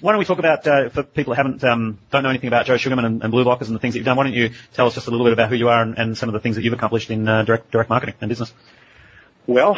Why don't we talk about, for people who don't know anything about Joe Sugarman and Blue Lockers and the things that you've done, why don't you tell us just a little bit about who you are and some of the things that you've accomplished in direct marketing and business? Well,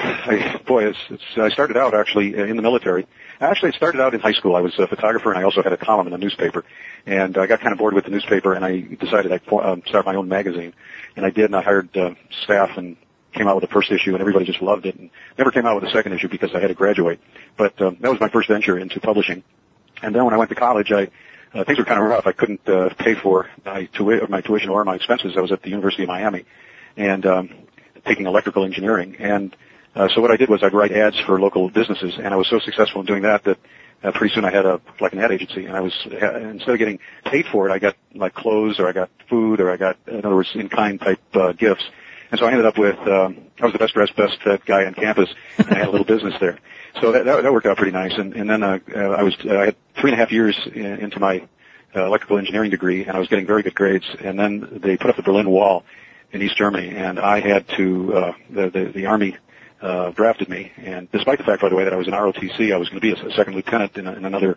I started out actually in the military. Actually, it started out in high school. I was a photographer, and I also had a column in the newspaper. And I got kind of bored with the newspaper, and I decided I'd start my own magazine. And I did, and I hired staff and came out with the first issue, and everybody just loved it. And never came out with a second issue because I had to graduate. But that was my first venture into publishing. And then when I went to college, things were kind of rough. I couldn't pay for my tuition or my expenses. I was at the University of Miami, and taking electrical engineering. And so what I did was I'd write ads for local businesses, and I was so successful in doing that pretty soon I had an ad agency, and instead of getting paid for it, I got like clothes, or I got food, or I got, in other words, in-kind type gifts. And so I ended up with I was the best dressed, best fed guy on campus, and I had a little business there. So that worked out pretty nice. And then I had 3.5 years into my electrical engineering degree, and I was getting very good grades. And then they put up the Berlin Wall in East Germany, and I had to the Army drafted me. And despite the fact, by the way, that I was an ROTC, I was going to be a second lieutenant in another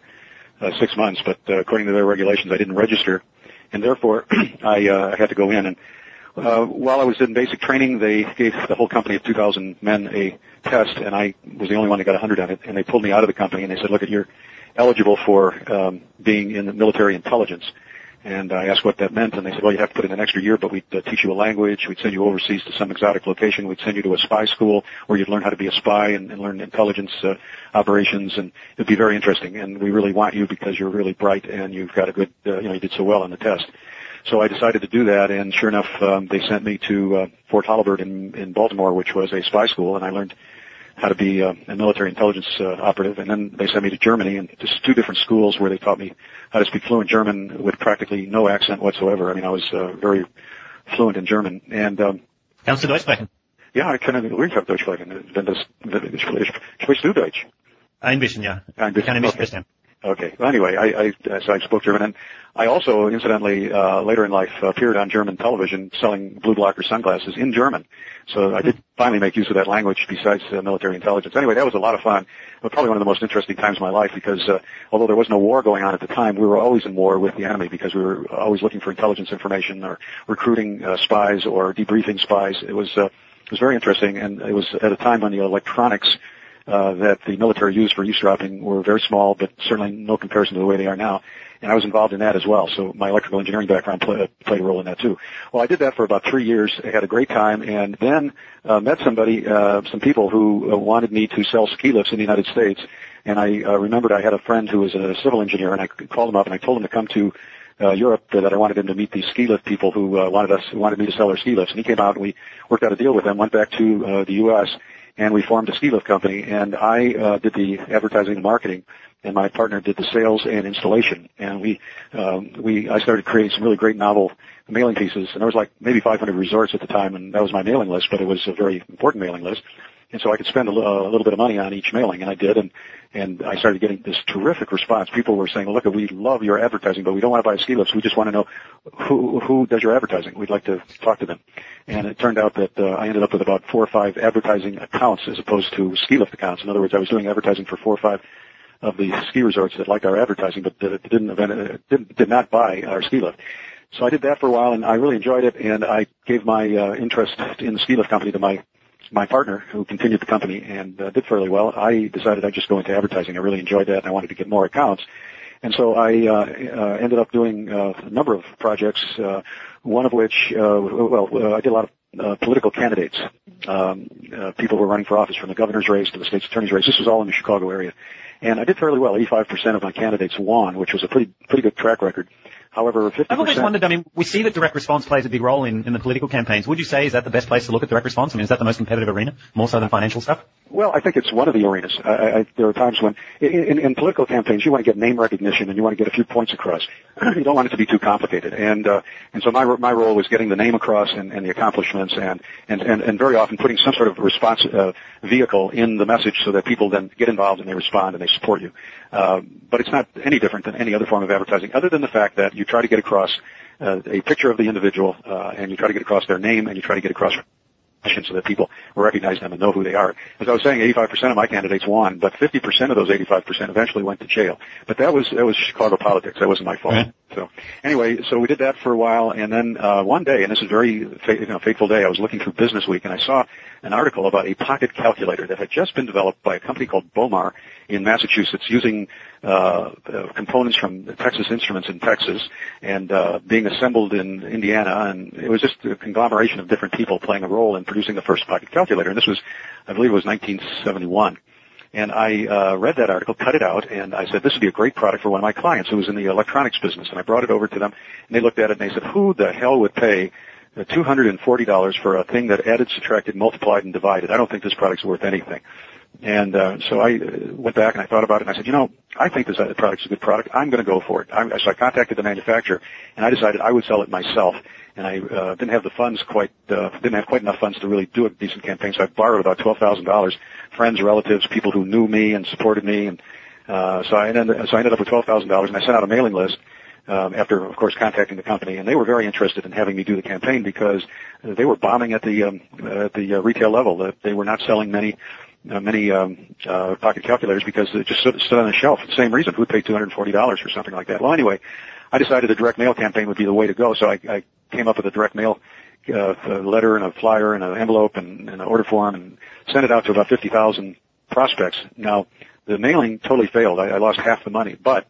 6 months. But according to their regulations, I didn't register, and therefore I had to go in. And while I was in basic training, they gave the whole company of 2,000 men a test, and I was the only one that got 100 on it. And they pulled me out of the company, and they said, "Look, you're eligible for being in the military intelligence." And I asked what that meant, and they said, "Well, you have to put in an extra year, but we'd teach you a language. We'd send you overseas to some exotic location. We'd send you to a spy school where you'd learn how to be a spy and learn intelligence operations, and it'd be very interesting. And we really want you because you're really bright and you've got a good, you did so well on the test." So I decided to do that, and sure enough, they sent me to Fort Holabird in Baltimore, which was a spy school, and I learned how to be a military intelligence operative. And then they sent me to Germany, and just 2 different schools where they taught me how to speak fluent German with practically no accent whatsoever. I mean, I was very fluent in German. And kannst du Deutsch sprechen? Ja, ich kann ruhig Deutsch sprechen. Sprichst du Deutsch? Ein bisschen, ja. Ich kann ein bisschen verstehen. Okay. Well, anyway, so I spoke German, and I also, incidentally, later in life, appeared on German television selling blue blocker sunglasses in German. So I did finally make use of that language besides military intelligence. Anyway, that was a lot of fun. Probably one of the most interesting times of my life because, although there was no war going on at the time, we were always in war with the enemy because we were always looking for intelligence information or recruiting spies or debriefing spies. It was very interesting, and it was at a time when the electronics that the military used for eavesdropping were very small, but certainly no comparison to the way they are now. And I was involved in that as well, so my electrical engineering background played a role in that too. Well, I did that for about 3 years. I had a great time, and then met some people who wanted me to sell ski lifts in the United States. And I remembered I had a friend who was a civil engineer, and I called him up and I told him to come to Europe, that I wanted him to meet these ski lift people who wanted me to sell their ski lifts. And he came out, and we worked out a deal with them, went back to the U.S., and we formed a ski lift company, and I did the advertising and marketing, and my partner did the sales and installation. And I started creating some really great novel mailing pieces, and there was like maybe 500 resorts at the time, and that was my mailing list, but it was a very important mailing list. And so I could spend a little bit of money on each mailing, and I did, and I started getting this terrific response. People were saying, "Look, we love your advertising, but we don't want to buy ski lifts. We just want to know who does your advertising. We'd like to talk to them." And it turned out that I ended up with about 4 or 5 advertising accounts as opposed to ski lift accounts. In other words, I was doing advertising for 4 or 5 of the ski resorts that liked our advertising, but did not buy our ski lift. So I did that for a while, and I really enjoyed it, and I gave my interest in the ski lift company to my partner, who continued the company and did fairly well. I decided I'd just go into advertising. I really enjoyed that, and I wanted to get more accounts. And so I ended up doing a number of projects, one of which, I did a lot of political candidates. People were running for office from the governor's race to the state's attorney's race. This was all in the Chicago area. And I did fairly well. 85% of my candidates won, which was a pretty good track record. However, 50%... I've always wondered, we see that direct response plays a big role in the political campaigns. Would you say, is that the best place to look at direct response? Is that the most competitive arena, more so than financial stuff? Well, I think it's one of the arenas. There are times when, in political campaigns, you want to get name recognition and you want to get a few points across. You don't want it to be too complicated. And so my role was getting the name across and the accomplishments and very often putting some sort of response vehicle in the message so that people then get involved and they respond and they support you. But it's not any different than any other form of advertising, other than the fact that you try to get across a picture of the individual, and you try to get across their name, and you try to get across so that people recognize them and know who they are. As I was saying, 85% of my candidates won, but 50% of those 85% eventually went to jail. But that was Chicago politics. That wasn't my fault. Right. So anyway, so we did that for a while, and then one day, and this is a very fateful day, I was looking through Business Week, and I saw an article about a pocket calculator that had just been developed by a company called Bomar in Massachusetts, using components from Texas Instruments in Texas and being assembled in Indiana, and it was just a conglomeration of different people playing a role in producing the first pocket calculator. And this was, I believe it was 1971. And I read that article, cut it out, and I said, this would be a great product for one of my clients who was in the electronics business. And I brought it over to them, and they looked at it, and they said, who the hell would pay $240 for a thing that added, subtracted, multiplied, and divided? I don't think this product's worth anything. And so I went back and I thought about it, and I said, I think this product's a good product. I'm going to go for it. So I contacted the manufacturer, and I decided I would sell it myself. And I didn't have quite enough funds to really do a decent campaign, so I borrowed about $12,000, friends, relatives, people who knew me and supported me, and so I ended up with $12,000, and I sent out a mailing list after, of course, contacting the company, and they were very interested in having me do the campaign because they were bombing at the retail level. They were not selling many pocket calculators because it just stood on the shelf. The same reason, who'd pay $240 for something like that? Well, anyway, I decided a direct mail campaign would be the way to go, so I came up with a direct mail a letter and a flyer and an envelope and an order form and sent it out to about 50,000 prospects. Now, the mailing totally failed. I lost half the money, but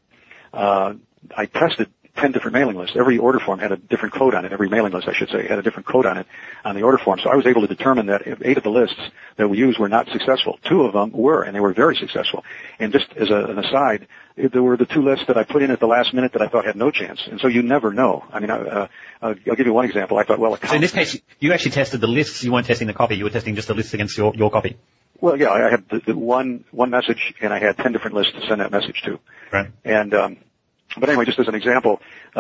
I tested 10 different mailing lists. Every order form had a different code on it. Every mailing list, I should say, had a different code on it on the order form. So I was able to determine that 8 of the lists that we used were not successful. 2 of them were, and they were very successful. And just as an aside, there were the 2 lists that I put in at the last minute that I thought had no chance. And so you never know. I mean, I'll give you one example. I thought, well, so in this case, you actually tested the lists. You weren't testing the copy. You were testing just the lists against your copy. Well, yeah, I had the one message, and I had 10 different lists to send that message to. Right. And but anyway, just as an example,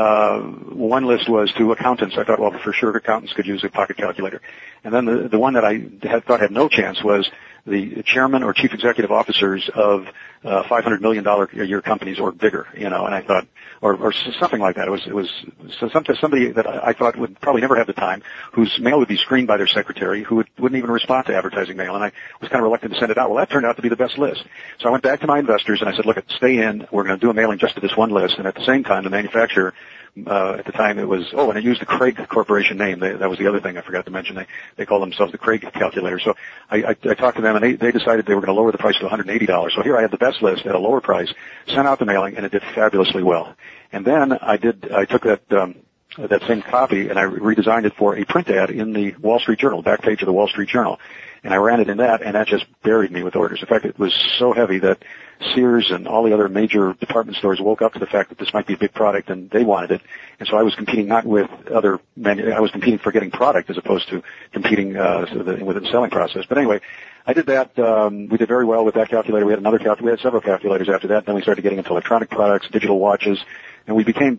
one list was to accountants. I thought, well, for sure accountants could use a pocket calculator. And then the one that I thought had no chance was the chairman or chief executive officers of $500 million a year companies or bigger, and I thought, or something like that. It was somebody that I thought would probably never have the time, whose mail would be screened by their secretary, who wouldn't even respond to advertising mail, and I was kind of reluctant to send it out. Well, that turned out to be the best list. So I went back to my investors and I said, look, stay in. We're going to do a mailing just to this one list. And at the same time, the manufacturer, at the time it was, and it used the Craig Corporation name. That was the other thing I forgot to mention. They called themselves the Craig calculator. So I talked to them, and they decided they were going to lower the price to $180. So here I had the best list at a lower price, sent out the mailing, and it did fabulously well. And then I took that same copy and I redesigned it for a print ad in the Wall Street Journal, back page of the Wall Street Journal. And I ran it in that, and that just buried me with orders. In fact, it was so heavy that Sears and all the other major department stores woke up to the fact that this might be a big product, and they wanted it. And so I was competing not with I was competing for getting product as opposed to competing with the selling process. But anyway, I did that. We did very well with that calculator. We had we had several calculators after that. Then we started getting into electronic products, digital watches, and we became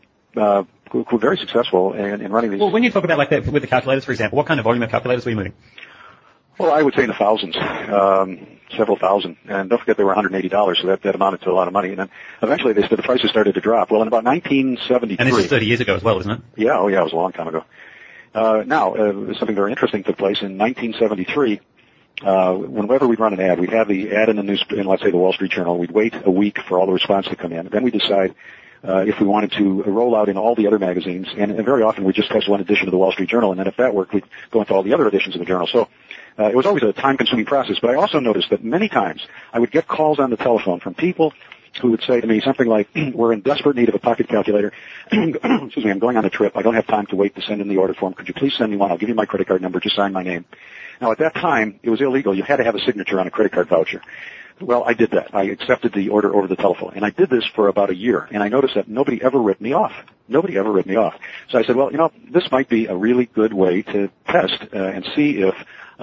very successful in running these. Well, when you talk about like that with the calculators, for example, what kind of volume of calculators were you moving? Well, I would say in the thousands, several thousand. And don't forget they were $180, so that amounted to a lot of money. And then eventually the prices started to drop. Well, in about 1973. And this is 30 years ago as well, isn't it? Yeah, it was a long time ago. Now, something very interesting took place in 1973. Whenever we'd run an ad, we'd have the ad in let's say the Wall Street Journal. We'd wait a week for all the response to come in. Then we'd decide if we wanted to roll out in all the other magazines. And very often we'd just test one edition of the Wall Street Journal, and then if that worked, we'd go into all the other editions of the journal. So it was always a time-consuming process. But I also noticed that many times I would get calls on the telephone from people who would say to me something like, we're in desperate need of a pocket calculator. Excuse me, I'm going on a trip. I don't have time to wait to send in the order form. Could you please send me one? I'll give you my credit card number. Just sign my name. Now, at that time, it was illegal. You had to have a signature on a credit card voucher. Well, I did that. I accepted the order over the telephone. And I did this for about a year. And I noticed that nobody ever ripped me off. Nobody ever ripped me off. So I said, well, this might be a really good way to test and see if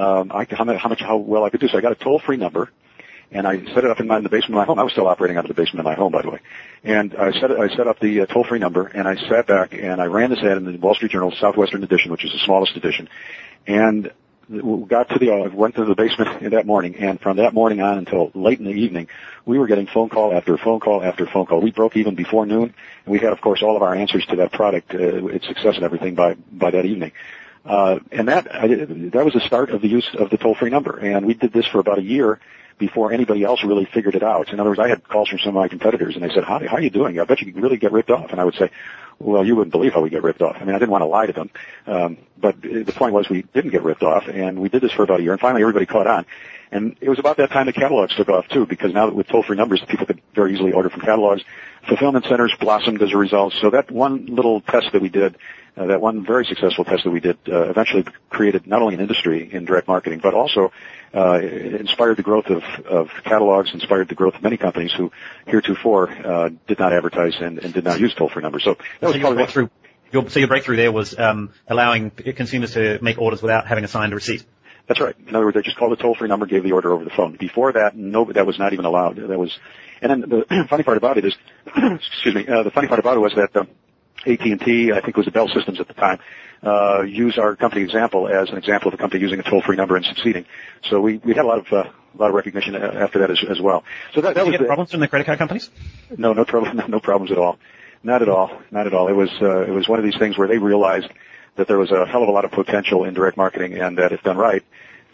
how well I could do. So I got a toll-free number, and I set it up in the basement of my home. I was still operating out of the basement of my home, by the way. And I set up the toll-free number, and I sat back, and I ran this ad in the Wall Street Journal Southwestern edition, which is the smallest edition. And we went to the basement in that morning, and from that morning on until late in the evening, we were getting phone call after phone call after phone call. We broke even before noon, and we had, of course, all of our answers to that product, its success and everything by that evening. And that was the start of the use of the toll-free number. And we did this for about a year before anybody else really figured it out. In other words, I had calls from some of my competitors, and they said, how are you doing? I bet you could really get ripped off. And I would say, well, you wouldn't believe how we get ripped off. I mean, I didn't want to lie to them. But the point was we didn't get ripped off, and we did this for about a year, and finally everybody caught on. And it was about that time the catalogs took off, too, because now that with toll-free numbers, people could very easily order from catalogs. Fulfillment centers blossomed as a result. So that one little test that we did, that one very successful test that we did, eventually created not only an industry in direct marketing, but also inspired the growth of catalogs, inspired the growth of many companies who heretofore did not advertise and did not use toll-free numbers. So that was your breakthrough. Your breakthrough there was allowing consumers to make orders without having a signed receipt. That's right. In other words, they just called the toll-free number, gave the order over the phone. Before that, that was not even allowed. And then the funny part about it is, the funny part about it was that AT&T, I think it was the Bell Systems at the time, used our company example as an example of a company using a toll-free number and succeeding. So we had a lot of recognition after that as well. So that Did was you get problems from the credit card companies? No problems at all. Not at all. It was one of these things where they realized that there was a hell of a lot of potential in direct marketing, and that if done right, they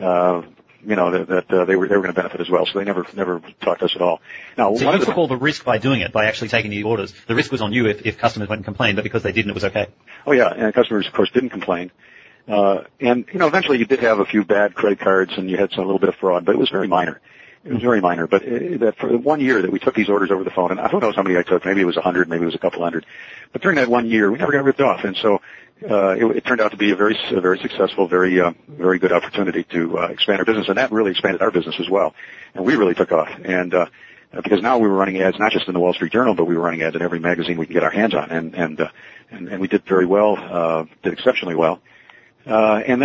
were going to benefit as well. So they never talked to us at all. Now, so you took all the risk by doing it, by actually taking the orders. The risk was on you if customers went and complained, but because they didn't, it was okay. Oh yeah, and customers, of course, didn't complain. And eventually you did have a few bad credit cards, and you had a little bit of fraud, but it was very minor. It was very minor. But that for the 1 year that we took these orders over the phone, and who knows how many I took? Maybe it was 100, maybe it was a couple hundred. But during that 1 year, we never got ripped off, and so it turned out to be a very successful, very good opportunity to expand our business, and that really expanded our business as well. And we really took off, and because now we were running ads not just in the Wall Street Journal, but we were running ads in every magazine we could get our hands on, and we did very well, did exceptionally well. And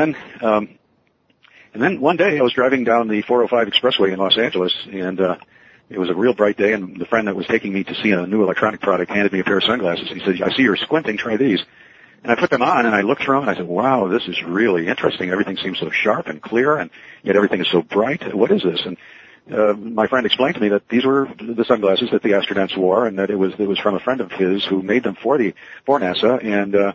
then one day I was driving down the 405 Expressway in Los Angeles, and it was a real bright day, and the friend that was taking me to see a new electronic product handed me a pair of sunglasses. He said, I see you're squinting, try these. And I put them on, and I looked through them, and I said, wow, this is really interesting. Everything seems so sharp and clear, and yet everything is so bright. What is this? And my friend explained to me that these were the sunglasses that the astronauts wore, and that it was from a friend of his who made them for NASA, and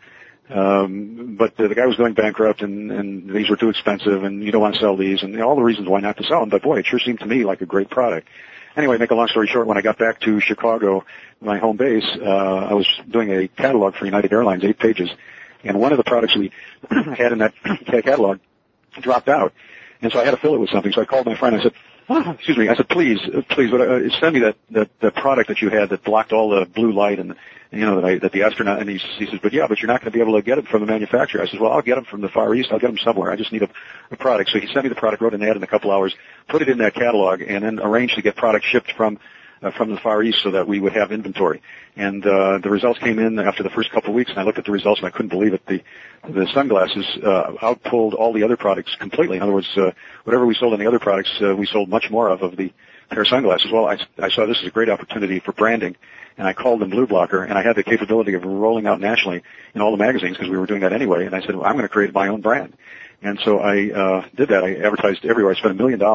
but the guy was going bankrupt, and these were too expensive, and you don't want to sell these, and all the reasons why not to sell them. But boy, it sure seemed to me like a great product. Anyway, make a long story short, when I got back to Chicago, my home base, I was doing a catalog for United Airlines, 8 pages, and one of the products we had in that catalog dropped out, and so I had to fill it with something. So I called my friend. I said, I said, please, send me that product that you had that blocked all the blue light and that the astronaut. And he says, but you're not going to be able to get it from the manufacturer. I said, well, I'll get them from the Far East. I'll get them somewhere. I just need a product. So he sent me the product, wrote an ad in a couple hours, put it in that catalog, and then arranged to get product shipped from the Far East so that we would have inventory. And the results came in after the first couple of weeks, and I looked at the results and I couldn't believe it. The sunglasses outpulled all the other products completely. In other words, whatever we sold in the other products, we sold much more of the pair of sunglasses. Well, I saw this as a great opportunity for branding, and I called them Blue Blocker, and I had the capability of rolling out nationally in all the magazines because we were doing that anyway. And I said, well, I'm going to create my own brand. And so I did that. I advertised everywhere. I spent $1 million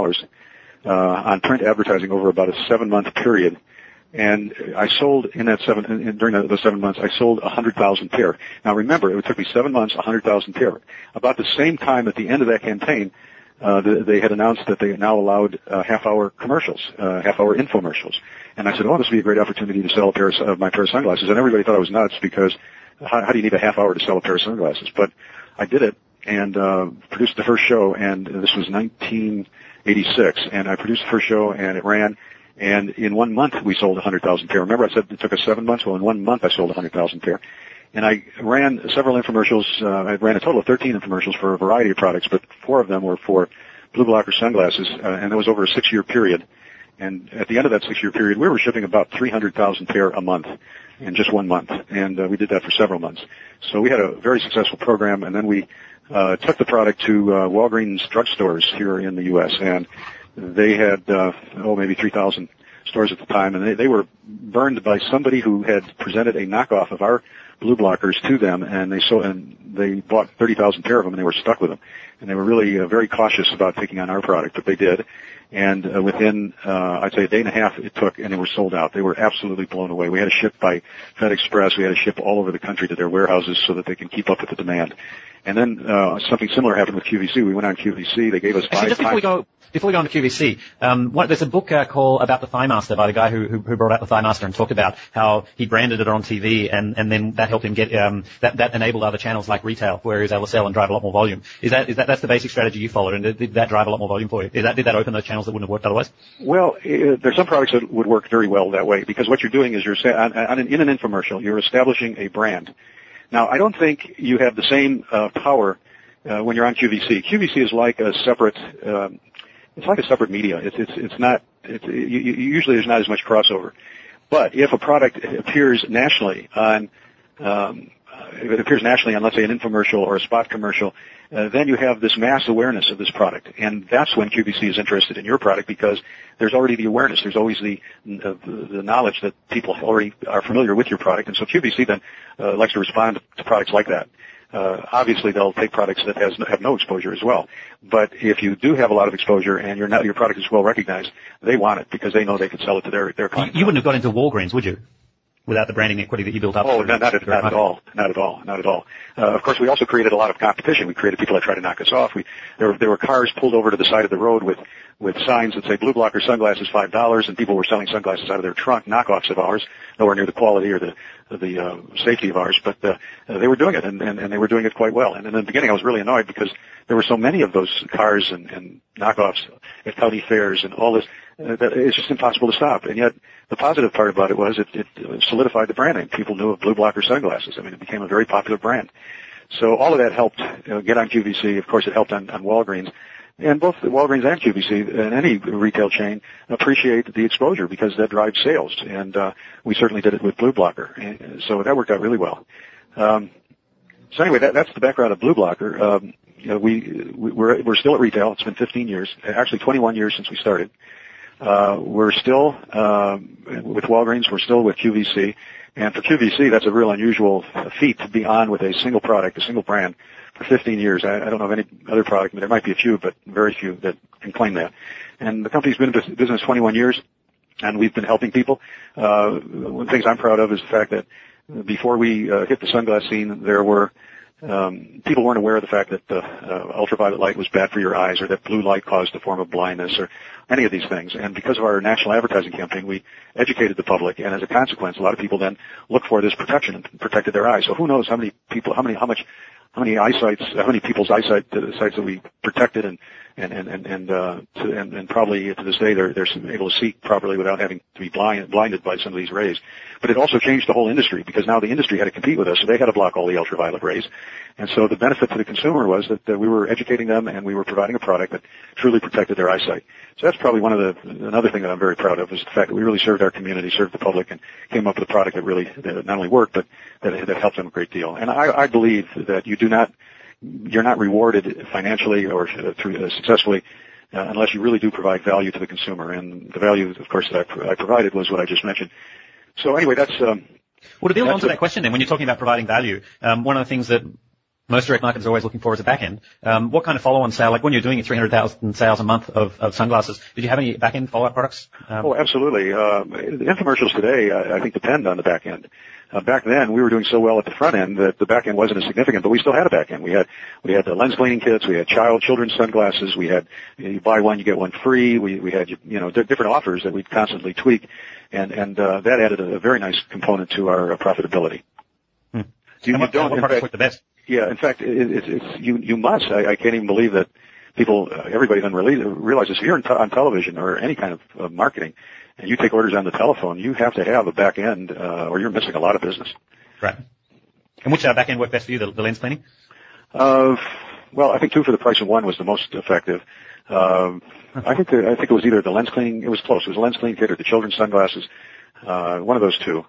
on print advertising over about a 7-month period. And I sold during those 7 months, I sold 100,000 pair. Now remember, it took me 7 months, 100,000 pair. About the same time at the end of that campaign, they had announced that they now allowed half-hour commercials, half-hour infomercials. And I said, oh, this would be a great opportunity to sell my pair of sunglasses. And everybody thought I was nuts because how do you need a half hour to sell a pair of sunglasses? But I did it and produced the first show, and this was 1986. And I produced the first show, and it ran. And in 1 month, we sold 100,000 pair. Remember, I said it took us 7 months? Well, in 1 month, I sold 100,000 pair. And I ran several infomercials. I ran a total of 13 infomercials for a variety of products, but 4 of them were for Blue Blocker sunglasses, and that was over a 6-year period. And at the end of that 6-year period, we were shipping about 300,000 pair a month in just 1 month. And we did that for several months. So we had a very successful program, and then we took the product to Walgreens drugstores here in the U.S., and they had, maybe 3,000 stores at the time, and they were burned by somebody who had presented a knockoff of our Blue Blockers to them, and they bought 30,000 pair of them, and they were stuck with them. And they were really very cautious about taking on our product, but they did. And within, I'd say a day and a half it took, and they were sold out. They were absolutely blown away. We had to ship by FedExpress. We had to ship all over the country to their warehouses so that they can keep up with the demand. And then something similar happened with QVC. We went on QVC. They gave us Actually, just before we go on to QVC, there's a book called About the Thigh Master by the guy who brought out the Thigh Master and talked about how he branded it on TV and then that helped him get that enabled other channels like retail where he was able to sell and drive a lot more volume. That's the basic strategy you followed, and did that drive a lot more volume for you? Did that open those channels that wouldn't have worked otherwise? Well, there's some products that would work very well that way because what you're doing is in an infomercial, you're establishing a brand. Now, I don't think you have the same power when you're on QVC. QVC is like a separate media. Usually there's not as much crossover. But if a product appears nationally on let's say an infomercial or a spot commercial, then you have this mass awareness of this product. And that's when QVC is interested in your product because there's already the awareness. There's always the knowledge that people already are familiar with your product. And so QVC then likes to respond to products like that. Obviously they'll take products that have no exposure as well. But if you do have a lot of exposure and your product is well recognized, they want it because they know they can sell it to their clients. You wouldn't have got into Walgreens, would you? Without the branding equity that you built up? Oh, not at all. Of course, we also created a lot of competition. We created people that tried to knock us off. There were cars pulled over to the side of the road with signs that say Blue Blocker sunglasses $5, and people were selling sunglasses out of their trunk, knockoffs of ours, nowhere near the quality or the safety of ours, but they were doing it, and they were doing it quite well. And in the beginning, I was really annoyed because there were so many of those cars and knockoffs at county fairs and all this. That it's just impossible to stop. And yet, the positive part about it was it solidified the brand name. People knew of Blue Blocker sunglasses. I mean, it became a very popular brand. So all of that helped get on QVC. Of course, it helped on Walgreens. And both Walgreens and QVC and any retail chain appreciate the exposure because that drives sales. And we certainly did it with Blue Blocker. And so that worked out really well. So anyway, that's the background of Blue Blocker. We're still at retail. It's been 15 years, actually 21 years since we started. We're still with Walgreens. We're still with QVC. And for QVC, that's a real unusual feat to be on with a single product, a single brand for 15 years. I don't know of any other product. There might be a few, but very few that can claim that. And the company's been in business 21 years, and we've been helping people. One of the things I'm proud of is the fact that before we hit the sunglass scene, there were people weren't aware of the fact that ultraviolet light was bad for your eyes or that blue light caused a form of blindness or any of these things. And because of our national advertising campaign, we educated the public, and as a consequence, a lot of people then looked for this protection and protected their eyes. So who knows how many people's eyesight sites that we protected and probably to this day they're able to see properly without having to be blinded by some of these rays. But it also changed the whole industry because now the industry had to compete with us, so they had to block all the ultraviolet rays. And so the benefit to the consumer was that we were educating them and we were providing a product that truly protected their eyesight. So that's probably another thing that I'm very proud of is the fact that we really served our community, served the public, and came up with a product that not only worked, but that helped them a great deal. And I believe that you're not rewarded financially or successfully unless you really do provide value to the consumer. And the value, of course, that I provided was what I just mentioned. So anyway, that's well, to build on to that question then, when you're talking about providing value, one of the things that most direct marketers are always looking for is a back end. What kind of follow-on sale, like when you're doing your 300,000 sales a month of sunglasses, did you have any back end follow-up products? Oh, absolutely. The infomercials today, I think, depend on the back end. Back then, we were doing so well at the front end that the back end wasn't as significant, but we still had a back end. We had the lens cleaning kits, we had children's sunglasses, we had you buy one, you get one free, we had different offers that we'd constantly tweak, and that added a very nice component to our profitability. What products work the best? Yeah, in fact, you must. I can't even believe that everybody doesn't realize this. If you're on television or any kind of marketing, and you take orders on the telephone, you have to have a back end, or you're missing a lot of business. Right. And which back end worked best for you, the lens cleaning? Well, I think 2 for the price of 1 was the most effective. I think it was either the lens cleaning. It was close. It was a lens cleaning kit or the children's sunglasses. One of those two.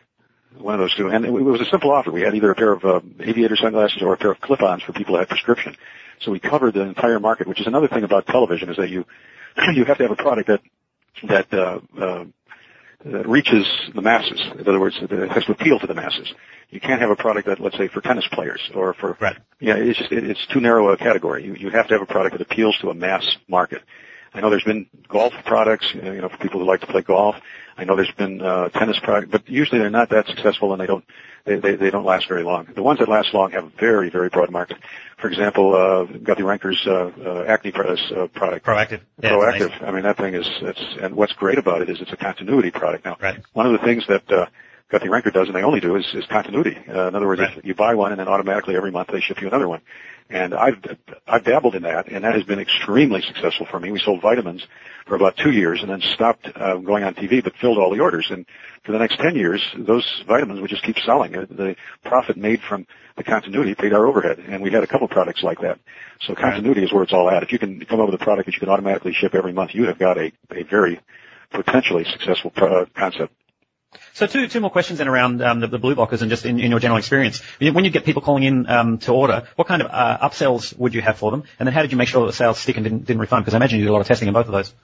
And it was a simple offer. We had either a pair of aviator sunglasses or a pair of clip-ons for people who had prescription. So we covered the entire market, which is another thing about television, is that you have to have a product that reaches the masses. In other words, it has to appeal to the masses. You can't have a product that, let's say, for tennis players or for right. It's too narrow a category. You have to have a product that appeals to a mass market. I know there's been golf products, for people who like to play golf. I know there's been tennis products, but usually they're not that successful, and they don't last very long. The ones that last long have a very, very broad market. For example, Guthy-Renker's acne product. Proactive. Yeah, Proactive. I mean, that thing and what's great about it is it's a continuity product. Now, right. One of the things that Guthy-Renker does, and they only do, is continuity. In other words, right. If you buy one and then automatically every month they ship you another one. And I've dabbled in that, and that has been extremely successful for me. We sold vitamins for about 2 years and then stopped going on TV, but filled all the orders. And for the next 10 years, those vitamins would just keep selling. The profit made from the continuity paid our overhead, and we had a couple of products like that. So continuity is where it's all at. If you can come up with a product that you can automatically ship every month, you have got a very potentially successful concept. So two more questions then around the blue blockers and just in your general experience. When you get people calling in to order, what kind of upsells would you have for them? And then how did you make sure that the sales stick and didn't refund? Because I imagine you did a lot of testing in both of those.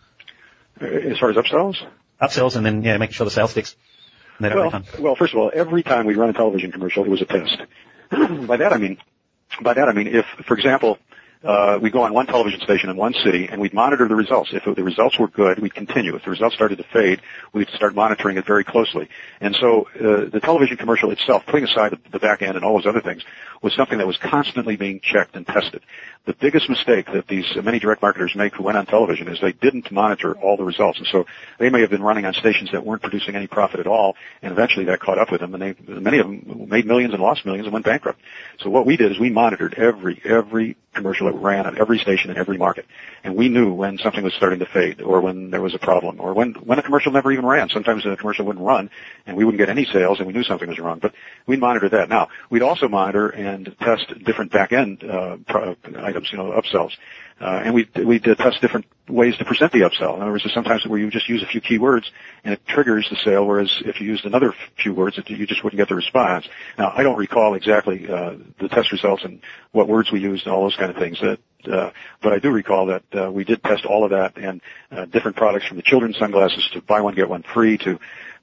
As far as upsells? Upsells and then, making sure the sale sticks. And they don't refund. Well, first of all, every time we run a television commercial, it was a test. By that I mean if, for example, we go on one television station in one city and we'd monitor the results. If the results were good, we'd continue. If the results started to fade, we'd start monitoring it very closely. And so the television commercial itself, putting aside the back end and all those other things, was something that was constantly being checked and tested. The biggest mistake that these many direct marketers make who went on television is they didn't monitor all the results. And so they may have been running on stations that weren't producing any profit at all, and eventually that caught up with them, and many of them made millions and lost millions and went bankrupt. So what we did is we monitored every commercial that ran on every station in every market. And we knew when something was starting to fade or when there was a problem or when a commercial never even ran. Sometimes a commercial wouldn't run and we wouldn't get any sales and we knew something was wrong. But we monitored that. Now, we'd also monitor and test different back-end items, upsells. And we test different ways to present the upsell. In other words, there's sometimes where you just use a few keywords and it triggers the sale, whereas if you used another few words, you just wouldn't get the response. Now, I don't recall exactly the test results and what words we used and all those kind of things, but I do recall that we did test all of that and different products from the children's sunglasses to buy one, get one free to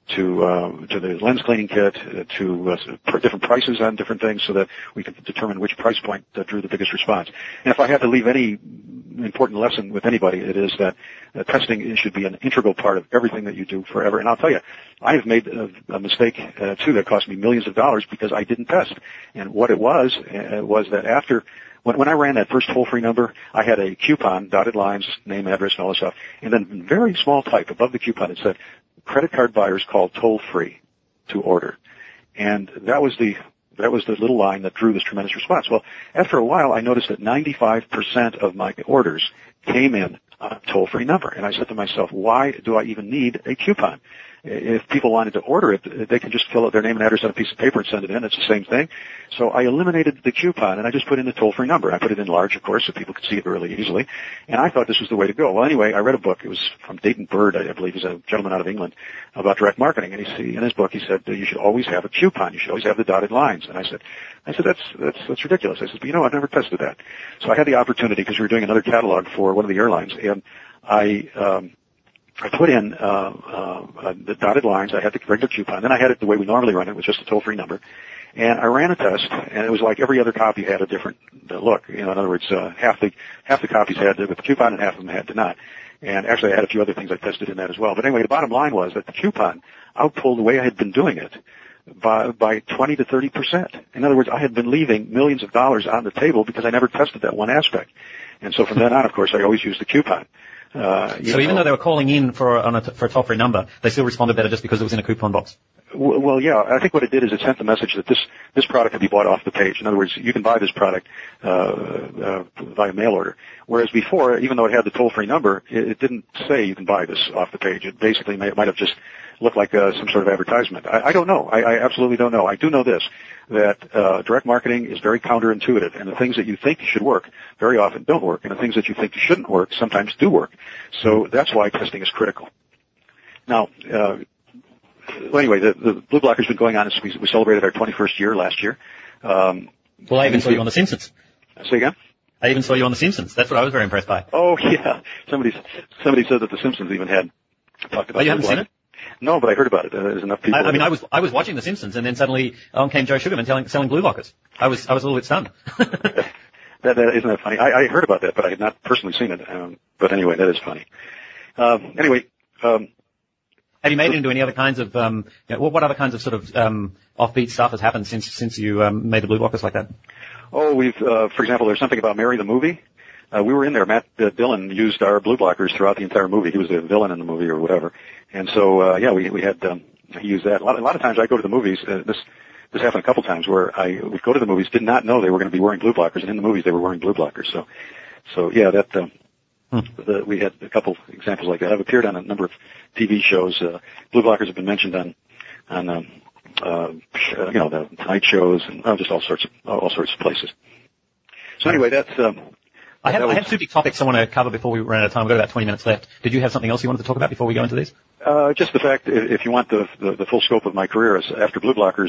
the lens cleaning kit, to different prices on different things so that we can determine which price point drew the biggest response. And if I had to leave any important lesson with anybody, it is that testing should be an integral part of everything that you do forever. And I'll tell you, I have made a mistake, too, that cost me millions of dollars because I didn't test. And what it was that after when I ran that first toll-free number, I had a coupon, dotted lines, name, address, and all this stuff, and then in very small type above the coupon it said, credit card buyers call toll-free to order. And that was the little line that drew this tremendous response. Well, after a while, I noticed that 95% of my orders came in on a toll-free number. And I said to myself, why do I even need a coupon? If people wanted to order it, they can just fill out their name and address on a piece of paper and send it in. It's the same thing. So I eliminated the coupon, and I just put in the toll-free number. I put it in large, of course, so people could see it really easily. And I thought this was the way to go. Well, anyway, I read a book. It was from Dayton Bird, I believe. He's a gentleman out of England, about direct marketing. And in his book, he said, you should always have a coupon. You should always have the dotted lines. And I said, that's ridiculous. I said, but I've never tested that. So I had the opportunity because we were doing another catalog for one of the airlines, and I put in the dotted lines. I had the regular coupon. Then I had it the way we normally run it, with just a toll-free number. And I ran a test, and it was like every other copy had a different look. In other words, half the copies had with the coupon, and half of them did not. And actually, I had a few other things I tested in that as well. But anyway, the bottom line was that the coupon outpulled the way I had been doing it by 20 to 30%. In other words, I had been leaving millions of dollars on the table because I never tested that one aspect. And so from then on, of course, I always used the coupon. Even though they were calling in for a toll-free number, they still responded better just because it was in a coupon box. Well, yeah. I think what it did is it sent the message that this product can be bought off the page. In other words, you can buy this product via mail order. Whereas before, even though it had the toll-free number, it didn't say you can buy this off the page. It basically might have just looked like some sort of advertisement. I don't know. I absolutely don't know. I do know this, that direct marketing is very counterintuitive, and the things that you think should work very often don't work, and the things that you think shouldn't work sometimes do work. So that's why testing is critical. Now, anyway, the Blue Blocker's been going on since we celebrated our 21st year last year. Well, I even saw you on The Simpsons. Say again? I even saw you on The Simpsons. That's what I was very impressed by. Oh, yeah. Somebody said that The Simpsons even had talked about it. Oh, you haven't seen it? No, but I heard about it. There's enough people. I was watching The Simpsons, and then suddenly came Joe Sugarman selling Blue Blockers. I was a little bit stunned. Isn't that funny? I heard about that, but I had not personally seen it. But anyway, that is funny. Anyway, have you made it into any other kinds of, what other kinds of sort of, offbeat stuff has happened since you, made the blue blockers like that? Oh, for example, there's something about Mary the movie. We were in there. Matt Dillon used our blue blockers throughout the entire movie. He was the villain in the movie or whatever. And so, we had, he used that. A lot of times I go to the movies, this happened a couple times where I would go to the movies, did not know they were going to be wearing blue blockers, and in the movies they were wearing blue blockers. So yeah, we had a couple examples like that. I've appeared on a number of TV shows. Blue blockers have been mentioned on the night shows and just all sorts of places. So anyway, that's. I have two big topics I want to cover before we run out of time. We've got about 20 minutes left. Did you have something else you wanted to talk about before we go into these? Just the fact, if you want the full scope of my career, after blue blockers,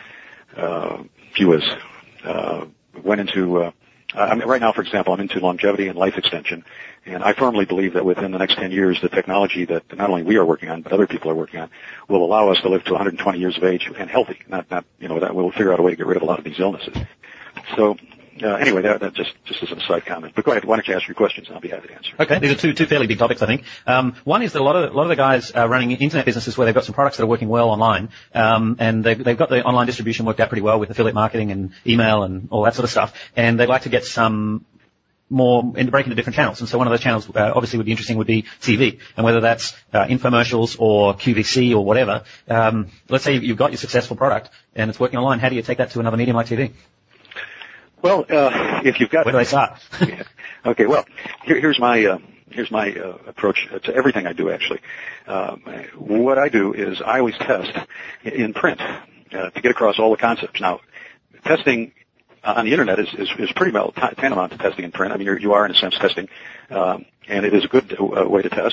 went into. Right now, for example, I'm into longevity and life extension, and I firmly believe that within the next 10 years, the technology that not only we are working on, but other people are working on, will allow us to live to 120 years of age and healthy. Not that we'll figure out a way to get rid of a lot of these illnesses. So. Anyway, that just as a side comment. But go ahead. Why don't you ask your questions, and I'll be happy to answer. Okay, these are two fairly big topics, I think. One is that a lot of the guys running internet businesses where they've got some products that are working well online, and they've got the online distribution worked out pretty well with affiliate marketing and email and all that sort of stuff, and they'd like to get some more into break into different channels. And so one of those channels obviously would be interesting would be TV, and whether that's infomercials or QVC or whatever. Let's say you've got your successful product and it's working online. How do you take that to another medium like TV? Well, if you've got... Where do they start? Yeah. Okay, well, here's my approach to everything I do, actually. What I do is I always test in print to get across all the concepts. Now, testing on the Internet is pretty well tantamount to testing in print. I mean, you are, in a sense, testing, and it is a good way to test.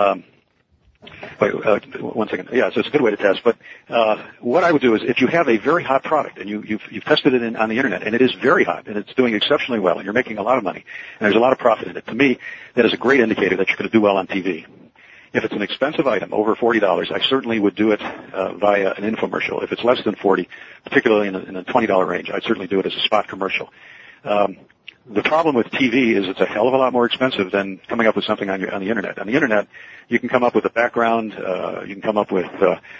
Wait, one second. Yeah, so it's a good way to test. But what I would do is, if you have a very hot product and you've tested it on the Internet and it is very hot and it's doing exceptionally well and you're making a lot of money and there's a lot of profit in it, to me that is a great indicator that you're going to do well on TV. If it's an expensive item, over $40, I certainly would do it via an infomercial. If it's less than $40, particularly in the $20 range, I'd certainly do it as a spot commercial. The problem with TV is it's a hell of a lot more expensive than coming up with something on the Internet. On the Internet, you can come up with a background, you can come up with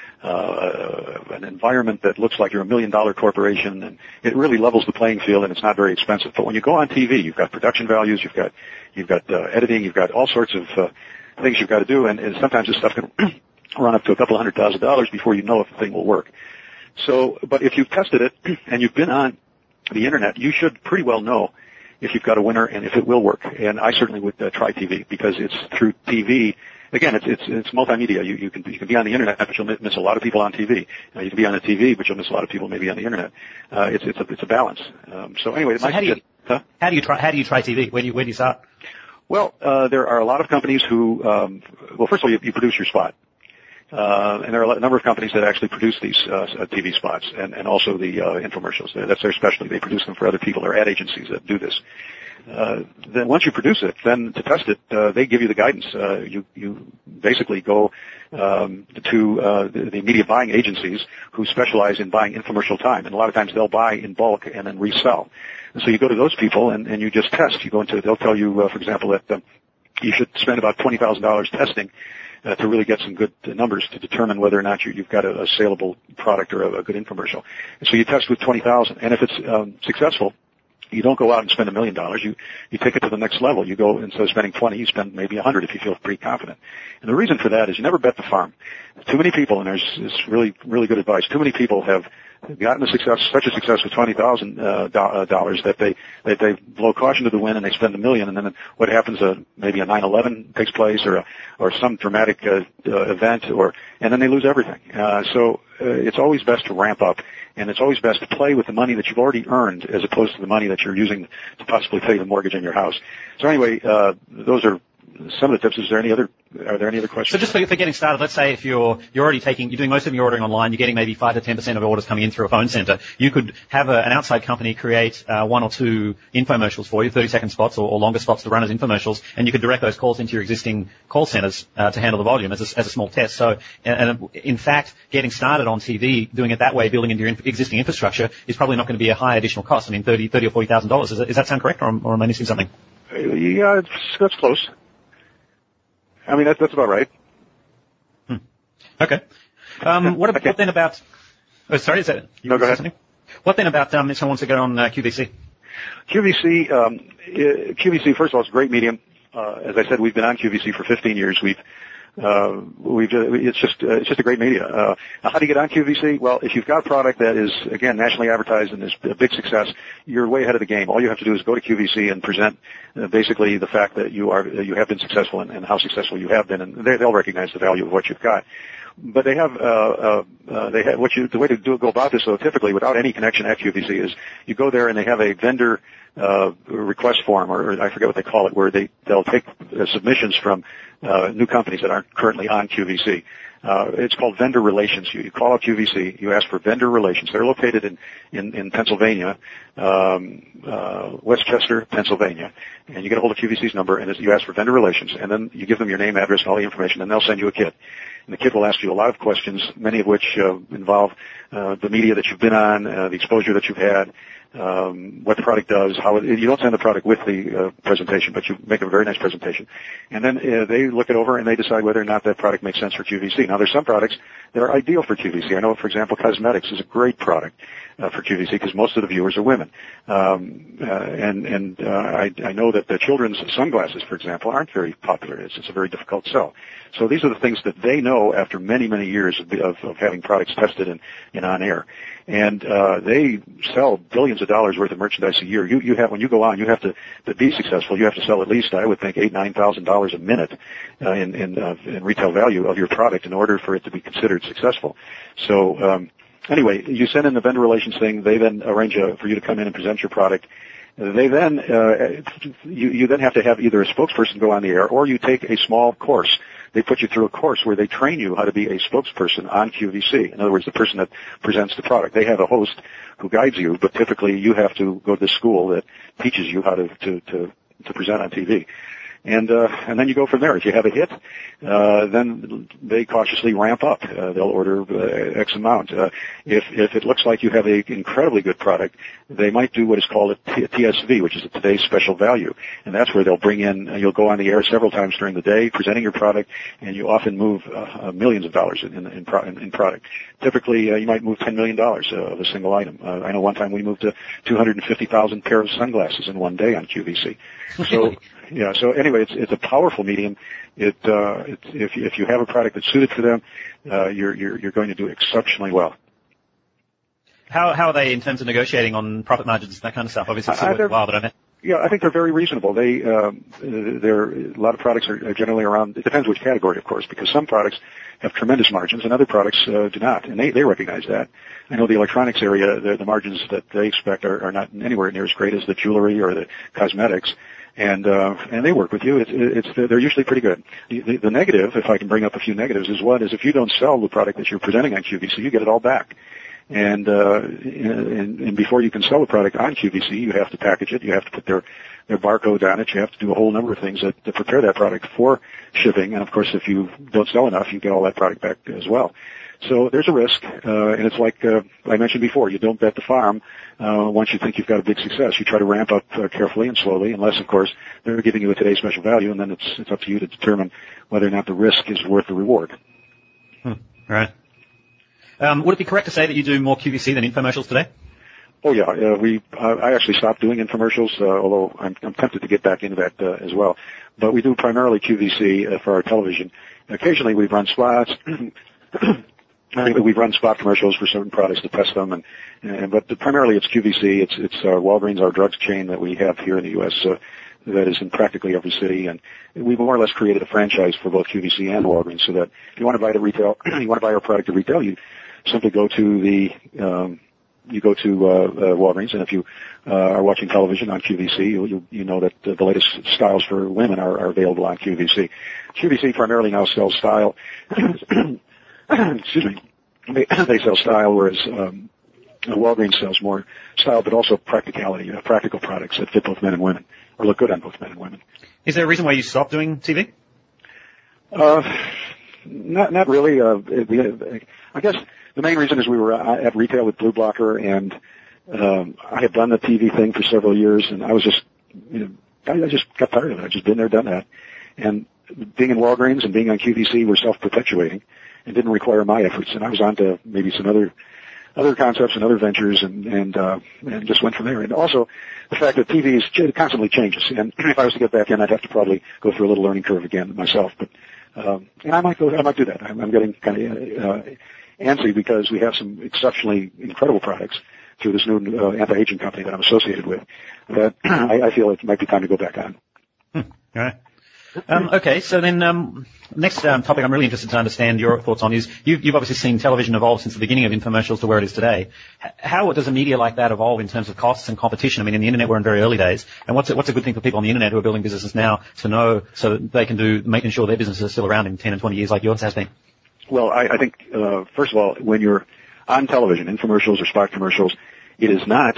an environment that looks like you're $1 million corporation, and it really levels the playing field, and it's not very expensive. But when you go on TV, you've got production values, you've got editing, you've got all sorts of things you've got to do, and sometimes this stuff can run up to a couple $100,000 before you know if the thing will work. So, but if you've tested it and you've been on the Internet, you should pretty well know if you've got a winner and if it will work. And I certainly would try TV, because it's through TV. Again, it's multimedia. You can be on the Internet, but you'll miss a lot of people on TV. You can be on the TV, but you'll miss a lot of people maybe on the Internet. It's a balance. So anyway, so how do you try TV? Where do you start? Well, there are a lot of companies who, first of all, you produce your spot. And there are a number of companies that actually produce these TV spots and also the infomercials. That's their specialty. They produce them for other people. There are ad agencies that do this. Then once you produce it, then to test it, they give you the guidance. You basically go to the media buying agencies who specialize in buying infomercial time, and a lot of times they'll buy in bulk and then resell. And so you go to those people and you just test. They'll tell you, for example, that you should spend about $20,000 testing to really get some good numbers to determine whether or not you've got a saleable product or a good infomercial. And so you test with $20,000, and if it's successful, you don't go out and spend $1 million. You take it to the next level. You go, instead of spending 20, you spend maybe 100 if you feel pretty confident. And the reason for that is you never bet the farm. Too many people, and there's really, really good advice, too many people have gotten such a success with $20,000 that they blow caution to the wind and they spend $1 million, and then what happens? Maybe a 9/11 takes place or some dramatic event, and then they lose everything. So it's always best to ramp up, and it's always best to play with the money that you've already earned as opposed to the money that you're using to possibly pay the mortgage on your house. So anyway, those are some of the tips. Are there any other questions? So just for getting started, let's say if you're already you're doing most of your ordering online, you're getting maybe 5 to 10% of orders coming in through a phone center. You could have an outside company create 1 or 2 infomercials for you, 30-second spots or longer spots to run as infomercials, and you could direct those calls into your existing call centers to handle the volume as a small test. So, and in fact, getting started on TV, doing it that way, building into your existing infrastructure, is probably not going to be a high additional cost. I mean, $30,000 or $40,000. Does that sound correct, or am I missing something? Yeah, that's close. I mean, that's about right. Okay. What then about? Oh, sorry, is that? No, go ahead. Something? What then about if someone wants to get on QVC? QVC, first of all, it's a great medium. As I said, we've been on QVC for 15 years. It's just a great media. How do you get on QVC? Well, if you've got a product that is, again, nationally advertised and is a big success, you're way ahead of the game. All you have to do is go to QVC and present basically the fact that you have been successful and how successful you have been, and they'll recognize the value of what you've got. But they have the way to go about this, though, typically without any connection at QVC, is you go there and they have a vendor request form, or I forget what they call it, where they'll take submissions from new companies that aren't currently on QVC. It's called vendor relations. You call up QVC, you ask for vendor relations. They're located in Pennsylvania, Westchester, Pennsylvania, and you get a hold of QVC's number and you ask for vendor relations, and then you give them your name, address, and all the information, and they'll send you a kit. And the kit will ask you a lot of questions, many of which involve the media that you've been on, the exposure that you've had, what the product does, you don't send the product with the presentation, but you make a very nice presentation. And then they look it over and they decide whether or not that product makes sense for QVC. Now, there's some products that are ideal for QVC. I know, for example, cosmetics is a great product for QVC because most of the viewers are women. I know that the children's sunglasses, for example, aren't very popular. It's a very difficult sell. So these are the things that they know after many, many years of having products tested and on air. And they sell billions of dollars worth of merchandise a year. When you go on, you have to be successful, you have to sell at least, I would think, $8,000-9,000 a minute in retail value of your product in order for it to be considered successful. So anyway, you send in the vendor relations thing. They then arrange for you to come in and present your product. They then you then have to have either a spokesperson go on the air, or you take a small course. They put you through a course where they train you how to be a spokesperson on QVC. In other words, the person that presents the product. They have a host who guides you, but typically you have to go to the school that teaches you how to present on TV. And then you go from there. If you have a hit, then they cautiously ramp up. They'll order X amount. If it looks like you have an incredibly good product, they might do what is called a TSV, which is a today's special value. And that's where they'll bring in, you'll go on the air several times during the day presenting your product, and you often move millions of dollars in product. Typically, you might move $10 million of a single item. I know one time we moved 250,000 pair of sunglasses in one day on QVC. So, yeah. So anyway, it's a powerful medium. If you have a product that's suited for them, you're going to do exceptionally well. How are they in terms of negotiating on profit margins and that kind of stuff? Obviously, it's worthwhile, but I know. Yeah, I think they're very reasonable. A lot of products are generally around. It depends which category, of course, because some products have tremendous margins and other products do not, and they recognize that. I know the electronics area, the margins that they expect are not anywhere near as great as the jewelry or the cosmetics. And they work with you. They're usually pretty good. The negative, if I can bring up a few negatives, is if you don't sell the product that you're presenting on QVC, you get it all back. And before you can sell the product on QVC, you have to package it. You have to put their barcode on it. You have to do a whole number of things to prepare that product for shipping. And of course, if you don't sell enough, you get all that product back as well. So there's a risk, and it's like I mentioned before, you don't bet the farm once you think you've got a big success. You try to ramp up carefully and slowly, unless, of course, they're giving you a today's special value, and then it's up to you to determine whether or not the risk is worth the reward. Right. Would it be correct to say that you do more QVC than infomercials today? Oh yeah, I actually stopped doing infomercials, although I'm tempted to get back into that as well. But we do primarily QVC for our television. Occasionally we've run spots. I think that we've run spot commercials for certain products to test them, but primarily it's QVC. It's Walgreens, our drugs chain that we have here in the U.S. That is in practically every city, and we've more or less created a franchise for both QVC and Walgreens, so that if you want to buy our product at retail, you simply go to the you go to Walgreens, and if you are watching television on QVC, you know that the latest styles for women are available on QVC. QVC primarily now sells style. Excuse me. They sell style, whereas Walgreens sells more style, but also practicality, practical products that fit both men and women, or look good on both men and women. Is there a reason why you stopped doing TV? Not really. I guess the main reason is we were at retail with Blue Blocker, and I had done the TV thing for several years, and I was just, I just got tired of it. I'd just been there, done that. And being in Walgreens and being on QVC were self-perpetuating and didn't require my efforts. And I was on to maybe some other concepts and other ventures, and just went from there. And also the fact that TV constantly changes, and if I was to get back in, I'd have to probably go through a little learning curve again myself. But and I might do that. I'm getting kind of antsy because we have some exceptionally incredible products through this new anti-aging company that I'm associated with that I feel it might be time to go back on. All right. Okay, so then next topic I'm really interested to understand your thoughts on is you've obviously seen television evolve since the beginning of infomercials to where it is today. How does a media like that evolve in terms of costs and competition? I mean, in the internet we're in very early days, and what's a good thing for people on the internet who are building businesses now to know so that they can making sure their business is still around in 10 and 20 years like yours has been? Well, I think first of all, when you're on television, infomercials or spot commercials, it is not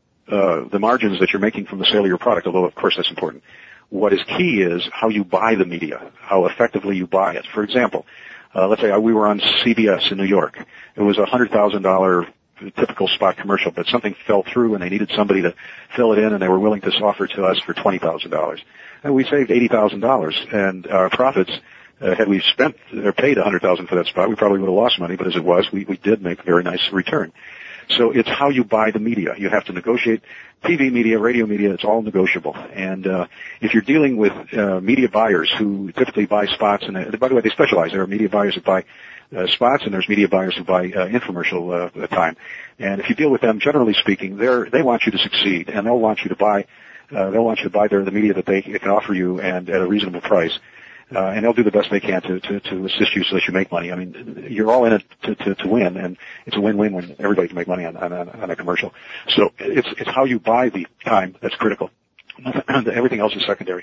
the margins that you're making from the sale of your product, although of course that's important. What is key is how you buy the media, how effectively you buy it. For example, let's say we were on CBS in New York. It was a $100,000 typical spot commercial, but something fell through and they needed somebody to fill it in, and they were willing to offer it to us for $20,000. And we saved $80,000, and our profits, had we spent or paid $100,000 for that spot, we probably would have lost money, but as it was, we did make a very nice return. So it's how you buy the media. You have to negotiate. TV media, radio media, it's all negotiable. And if you're dealing with media buyers who typically buy spots, and by the way, they specialize. There are media buyers who buy spots, and there's media buyers who buy infomercial time. And if you deal with them, generally speaking, they want you to succeed, and they'll want you to buy the media that they can offer you and at a reasonable price. And they'll do the best they can to assist you so that you make money. I mean, you're all in it to win, and it's a win-win when everybody can make money on a commercial. So it's how you buy the time that's critical. Everything else is secondary.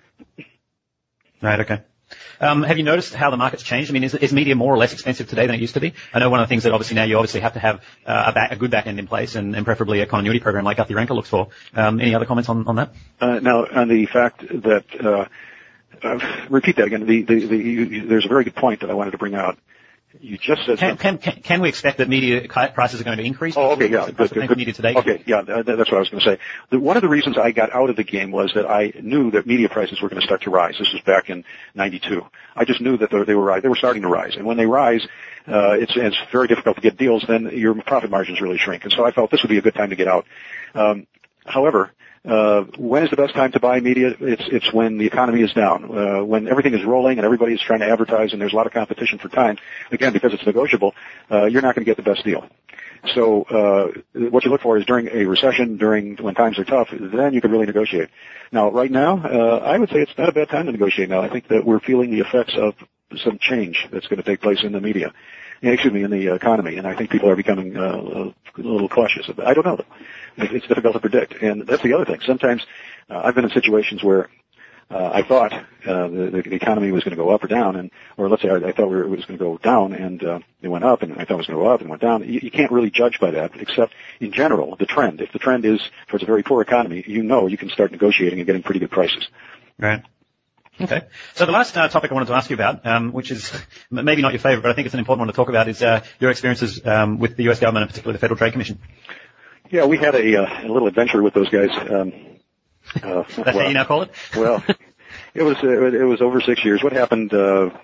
Right. Okay. Have you noticed how the market's changed? I mean, is media more or less expensive today than it used to be? I know one of the things that obviously now you obviously have to have a good back end in place and preferably a continuity program like Guthrie Renker looks for. Any other comments on that? Now, on the fact that repeat that again. There's a very good point that I wanted to bring out. You just said can we expect that media prices are going to increase? Oh, okay, yeah. Good. Media today? Okay, yeah, that's what I was going to say. One of the reasons I got out of the game was that I knew that media prices were going to start to rise. This was back in '92. I just knew that they were starting to rise, and when they rise, it's very difficult to get deals. Then your profit margins really shrink, and so I felt this would be a good time to get out. However, when is the best time to buy media? It's when the economy is down, when everything is rolling and everybody's trying to advertise and there's a lot of competition for time. Again, because it's negotiable, you're not going to get the best deal. So, what you look for is during a recession, when times are tough, then you can really negotiate. Now, right now, I would say it's not a bad time to negotiate now. I think that we're feeling the effects of some change that's going to take place in the media. In the economy, and I think people are becoming a little cautious. I don't know, though. It's difficult to predict, and that's the other thing. Sometimes I've been in situations where I thought the economy was going to go up or down, or let's say I thought it was going to go down, and it went up, and I thought it was going to go up and went down. You can't really judge by that, except in general, the trend. If the trend is towards a very poor economy, you can start negotiating and getting pretty good prices. Right. Okay. So the last topic I wanted to ask you about, which is maybe not your favorite, but I think it's an important one to talk about, is your experiences with the U.S. government, and particularly the Federal Trade Commission. Yeah, we had a little adventure with those guys. That's how you now call it? Well, it was over 6 years. What happened?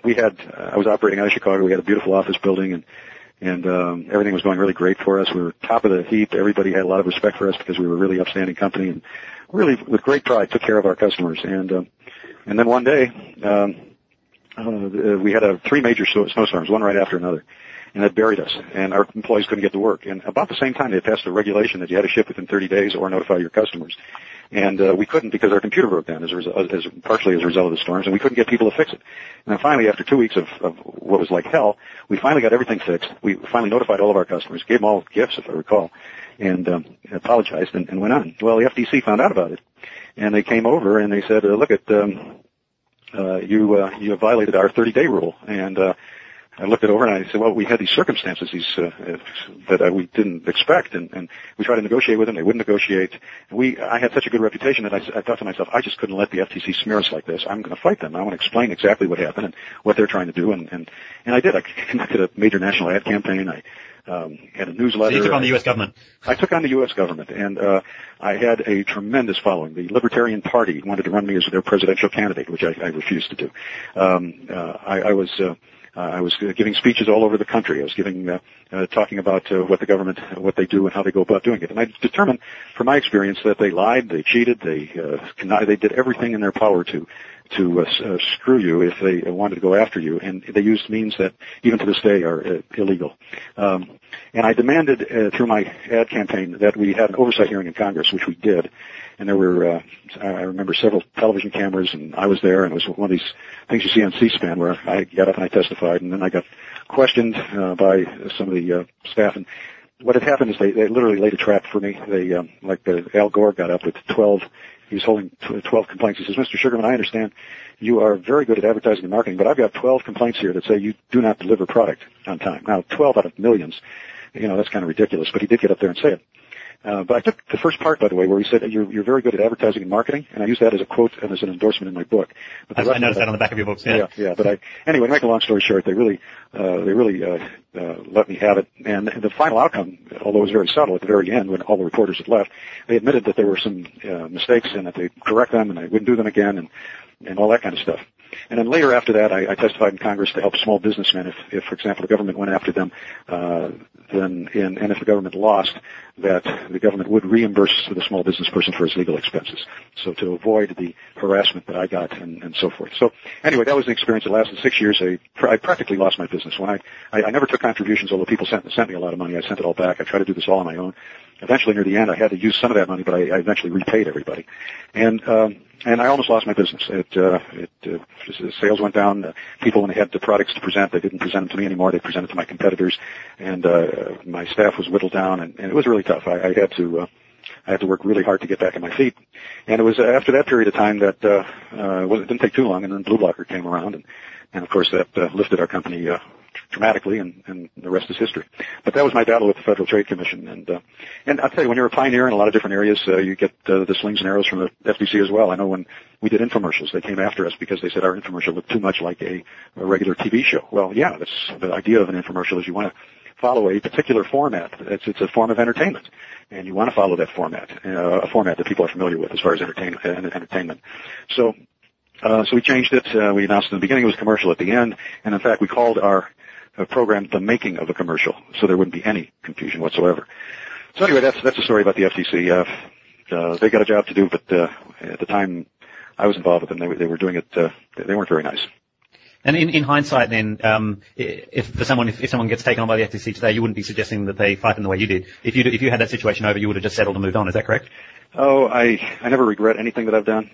I was operating out of Chicago. We had a beautiful office building, and everything was going really great for us. We were top of the heap. Everybody had a lot of respect for us because we were a really upstanding company, and really, with great pride, took care of our customers. And then one day, we had 3 major snowstorms, one right after another, and it buried us, and our employees couldn't get to work. And about the same time, they passed a regulation that you had to ship within 30 days or notify your customers. And we couldn't because our computer broke down partially as a result of the storms, and we couldn't get people to fix it. And then finally, after 2 weeks of what was like hell, we finally got everything fixed. We finally notified all of our customers, gave them all gifts, if I recall. and apologized and went on. Well, the FTC found out about it, and they came over and they said, look at, you have violated our 30-day rule. And I looked it over and I said, well, we had these circumstances, that we didn't expect, and we tried to negotiate with them. They wouldn't negotiate. I had such a good reputation that I thought to myself, I just couldn't let the FTC smear us like this. I'm going to fight them. I want to explain exactly what happened and what they're trying to do, and I did. I conducted a major national ad campaign. I had a newsletter. So you took on the U.S. government? I took on the U.S. government, and I had a tremendous following. The Libertarian Party wanted to run me as their presidential candidate, which I refused to do. I was giving speeches all over the country. I was talking about what they do and how they go about doing it. And I determined from my experience that they lied, they cheated, they did everything in their power to screw you if they wanted to go after you, and they used means that even to this day are illegal. And I demanded through my ad campaign that we had an oversight hearing in Congress, which we did. And there were, I remember, several television cameras, and I was there, and it was one of these things you see on C-SPAN where I got up and I testified, and then I got questioned by some of the staff. And what had happened is they literally laid a trap for me. Al Gore got up with 12. He was holding 12 complaints. He says, Mr. Sugarman, I understand you are very good at advertising and marketing, but I've got 12 complaints here that say you do not deliver product on time. Now, 12 out of millions, that's kind of ridiculous, but he did get up there and say it. But I took the first part, by the way, where he said, you're very good at advertising and marketing, and I used that as a quote and as an endorsement in my book. But I noticed that on the back of your books, yeah. Yeah, but anyway, to make a long story short, they really let me have it. And the final outcome, although it was very subtle at the very end when all the reporters had left, they admitted that there were some mistakes and that they'd correct them and they wouldn't do them again and all that kind of stuff. And then later after that, I testified in Congress to help small businessmen if, for example, the government went after them, and if the government lost, that the government would reimburse the small business person for his legal expenses. So to avoid the harassment that I got and so forth. So anyway, that was an experience that lasted 6 years. I practically lost my business. When I never took contributions, although people sent me a lot of money. I sent it all back. I tried to do this all on my own. Eventually, near the end, I had to use some of that money, but I eventually repaid everybody. And I almost lost my business. Sales went down. People, when they had the products to present, they didn't present them to me anymore. They presented to my competitors, and my staff was whittled down, and it was really tough. I had to work really hard to get back on my feet. And it was after that period of time that it didn't take too long, and then Blue Blocker came around, and of course that lifted our company dramatically, and the rest is history. But that was my battle with the Federal Trade Commission, and I'll tell you, when you're a pioneer in a lot of different areas, you get the slings and arrows from the FTC as well. I know when we did infomercials, they came after us because they said our infomercial looked too much like a regular TV show. Well, yeah, that's the idea of an infomercial, is you want to follow a particular format. It's a form of entertainment, and you want to follow that format, a format that people are familiar with as far as entertainment. So we changed it. We announced in the beginning it was commercial, at the end, and in fact we called our program The Making of a Commercial, so there wouldn't be any confusion whatsoever. So anyway, that's the story about the FTC. They got a job to do, but at the time I was involved with them, they were doing it. They weren't very nice. And in hindsight, then, if someone gets taken on by the FTC today, you wouldn't be suggesting that they fight them the way you did. If you had that situation over, you would have just settled and moved on. Is that correct? Oh, I never regret anything that I've done.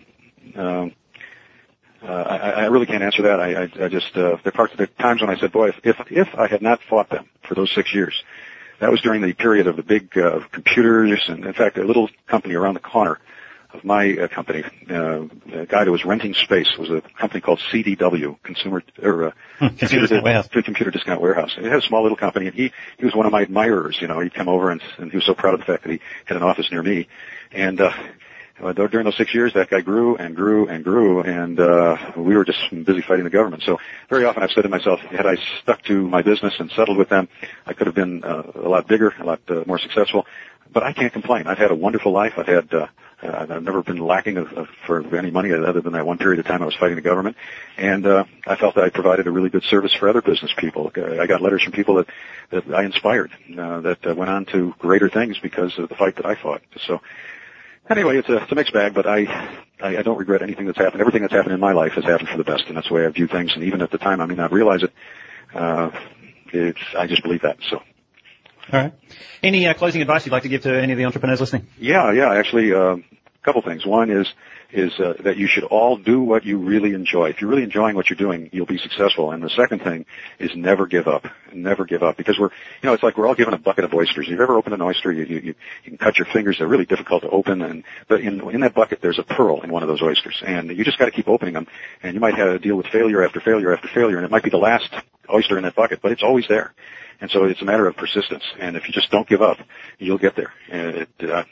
I really can't answer that. I just there are times when I said, boy, if I had not fought them for those 6 years, that was during the period of the big computers, and in fact, a little company around the corner of my company, a guy that was renting space, was a company called CDW, Computer Discount Warehouse. It had a small little company, and he was one of my admirers. He'd come over and he was so proud of the fact that he had an office near me, and during those 6 years, that guy grew and grew and grew, and we were just busy fighting the government. So very often I've said to myself, had I stuck to my business and settled with them, I could have been a lot bigger, a lot more successful. But I can't complain. I've had a wonderful life. I've never been lacking for any money other than that one period of time I was fighting the government. And I felt that I provided a really good service for other business people. I got letters from people that I inspired, that went on to greater things because of the fight that I fought. So anyway, it's a mixed bag, but I don't regret anything that's happened. Everything that's happened in my life has happened for the best, and that's the way I view things. And even at the time I may not realize it, I just believe that. So. All right. Any closing advice you'd like to give to any of the entrepreneurs listening? Yeah. Actually, a couple things. One is, is that you should all do what you really enjoy. If you're really enjoying what you're doing, you'll be successful. And the second thing is never give up. Never give up. Because it's like we're all given a bucket of oysters. You've ever opened an oyster? You can cut your fingers. They're really difficult to open. But in that bucket, there's a pearl in one of those oysters. And you just got to keep opening them. And you might have to deal with failure after failure after failure. And it might be the last oyster in that bucket, but it's always there. And so it's a matter of persistence. And if you just don't give up, you'll get there. And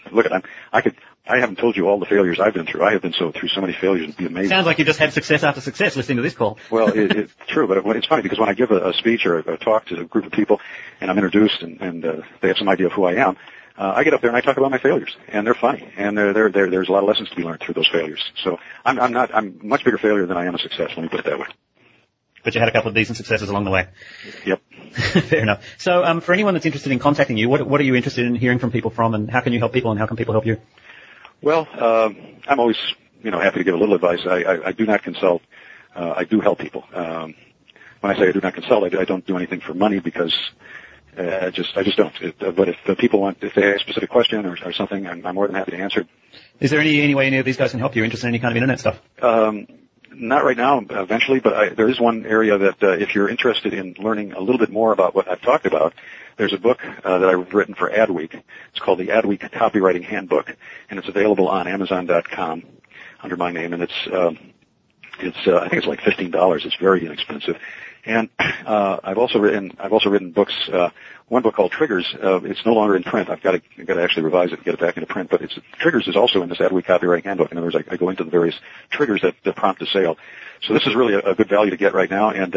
I haven't told you all the failures I've been through. I have been through so many failures. It'd be amazing. Sounds like you just had success after success listening to this call. Well, it's true, but it's funny because when I give a speech or a talk to a group of people and I'm introduced and they have some idea of who I am, I get up there and I talk about my failures, and they're funny, and there's a lot of lessons to be learned through those failures. So I'm a much bigger failure than I am a success. Let me put it that way. But you had a couple of decent successes along the way. Yep. Fair enough. So, for anyone that's interested in contacting you, what are you interested in hearing from people from, and how can you help people, and how can people help you? Well, I'm always, happy to give a little advice. I do not consult. I do help people. When I say I do not consult, I don't do anything for money because I just don't. But if people if they have a specific question or something, I'm more than happy to answer. Is there any way any of these guys can help you? Interested in any kind of internet stuff? Not right now, eventually, but there is one area that if you're interested in learning a little bit more about what I've talked about, there's a book that I've written for Adweek. It's called the Adweek Copywriting Handbook, and it's available on Amazon.com under my name, and I think it's like $15. It's very inexpensive. And I've also written books. One book called Triggers. It's no longer in print. I've got to actually revise it and get it back into print. But Triggers is also in this Adweek Copywriting Handbook. In other words, I go into the various triggers that prompt a sale. So this is really a good value to get right now. And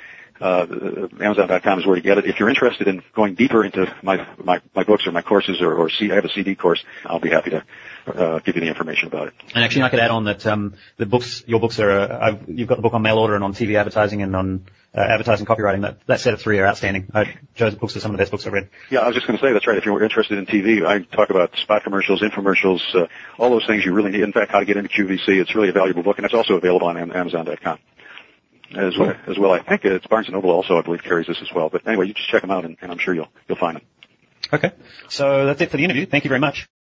Amazon.com is where to get it. If you're interested in going deeper into my books or my courses or I have a CD course, I'll be happy to give you the information about it. And actually, I could add on that your books are you've got the book on mail order and on TV advertising and on advertising copywriting. That set of three are outstanding. Joe's books are some of the best books I've read. Yeah, I was just going to say that's right. If you're interested in TV, I talk about spot commercials, infomercials, all those things you really need. In fact, how to get into QVC. It's really a valuable book, and it's also available on Amazon.com. As well, I think it's Barnes & Noble also, I believe, carries this as well. But anyway, you just check them out, and I'm sure you'll find them. Okay. So that's it for the interview. Thank you very much.